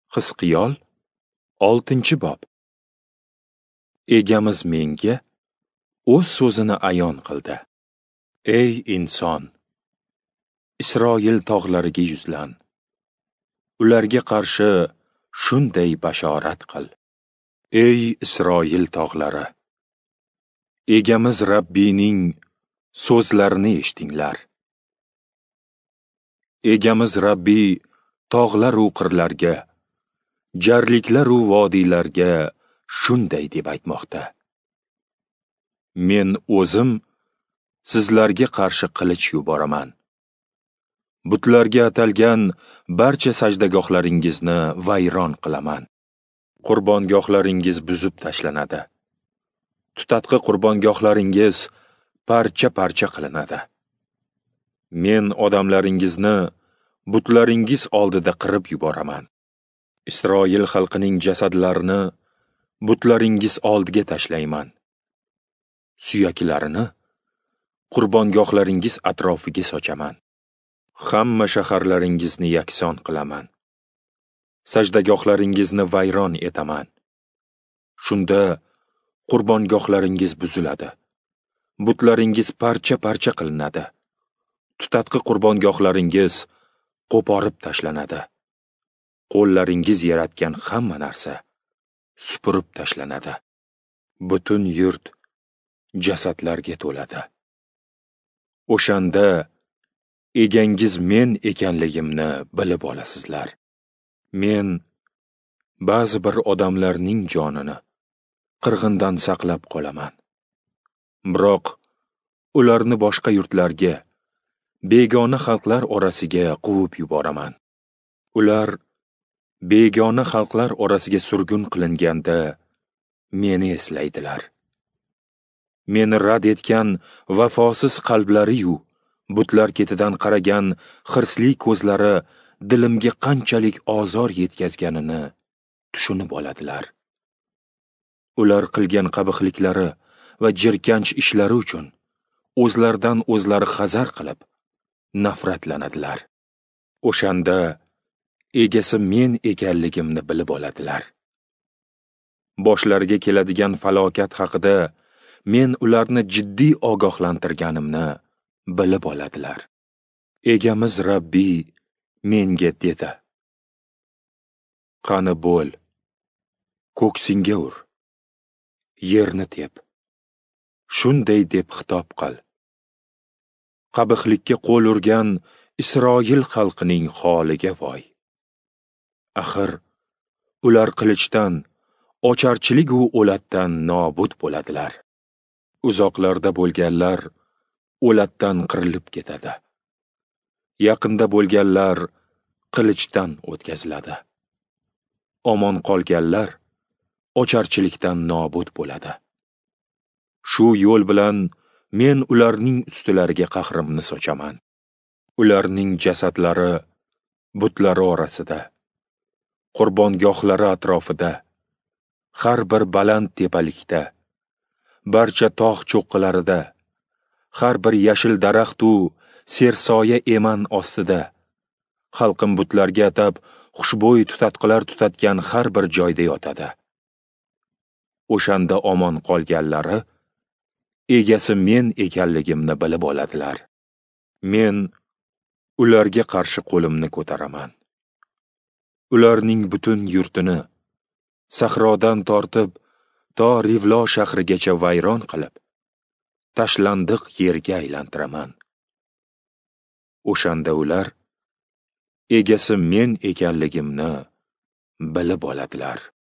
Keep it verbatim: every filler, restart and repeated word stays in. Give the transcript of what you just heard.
Hizqiyol oltinchi bob. Egamiz menga o'z so'zini ayon qildi. Ey inson, Isroil tog'lariga yuzlan. Ularga qarshi shunday bashorat qil. Ey Isroil tog'lari, egamiz Rabbining so'zlarini eshitinglar. Egamiz Rabbi tog'lar u qirlarga, jarliklar u vodiylarga shunday deb aytmoqda. Men o'zim sizlarga qarshi qilich yuboraman. Butlarga atalgan barcha sajdagohlaringizni vayron qilaman. Qurbongohlaringiz buzib tashlanadi. Tutatqi qurbongohlaringiz parcha-parcha qilinadi. Men odamlaringizni butlaringiz oldida qirib yuboraman. Isroil xalqining jasadlarini butlaringiz oldiga tashlayman. Suyaklarini qurbongohlaringiz atrofiga sochaman. Hamma shaharlaringizni yakson qilaman. Sajdagohlaringizni vayron etaman. Shunda qurbongohlaringiz buziladi. Butlaringiz parcha-parcha qilinadi. Tutatqi qurbongohlaringiz qo'porib tashlanadi. Qo'llaringiz yaratgan hamma narsa supurib tashlanadi. Butun yurt jasadlarga to'ladi. O'shanda egangiz men ekanligimni bilib olasizlar. Men ba'zi bir odamlarning jonini qirg'indan saqlab qolaman. Biroq ularni boshqa yurtlarga, begona xalqlar orasiga quvib yuboraman. Ular begona xalqlar orasiga surgun qilinganda meni eslaydilar. Meni rad etgan vafosiz qalblari-yu butlar ketidan qaragan hirsli ko'zlari dilimga qanchalik ozor yetkazganini tushunib oladilar. Ular qilgan qabihliklari va jirkanch ishlari uchun o'zlaridan o'zlari hazar qilib nafratlanadilar. O'shanda egasi men ekanligimni bilib oladilar. Boshlariga keladigan falokat haqida men ularni jiddiy ogohlantirganimni bilib oladilar. Egamiz Rabbi menga dedi: Qani bo'l, ko'ksingga ur, yerni tep. Shunday deb xitob qil. Qabihlikka qo'l urgan Isroil xalqining holiga voy. Axir ular qilichdan, ocharchilik u o'latdan nobud bo'ladilar. Uzoqlarda bo'lganlar o'latdan qirilib ketadi. Yaqinda bo'lganlar qilichdan o'tkaziladi. Omon qolganlar ocharchilikdan nobud bo'ladi. Shu yo'l bilan men ularning ustilariga qahrimni sochaman. Ularning jasadlari butlari orasida, qurbongohlari atrofida, har bir baland tepalikda, barcha tog' cho'qqilarida, har bir yashil daraxt-u sersoya eman ostida, xalqim butlarga atab xushbo'y tutatqilar tutatgan har bir joyda yotadi. O'shanda omon qolganlari egasi men ekanligimni bilib oladilar. Men ularga qarshi qo'limni ko'taraman. Ularning butun yurtini sahrodan tortib to Rivlo shahrigacha vayron qilib, tashlandiq yerga aylantiraman. O'shanda ular egasi men ekanligimni bilib oladilar.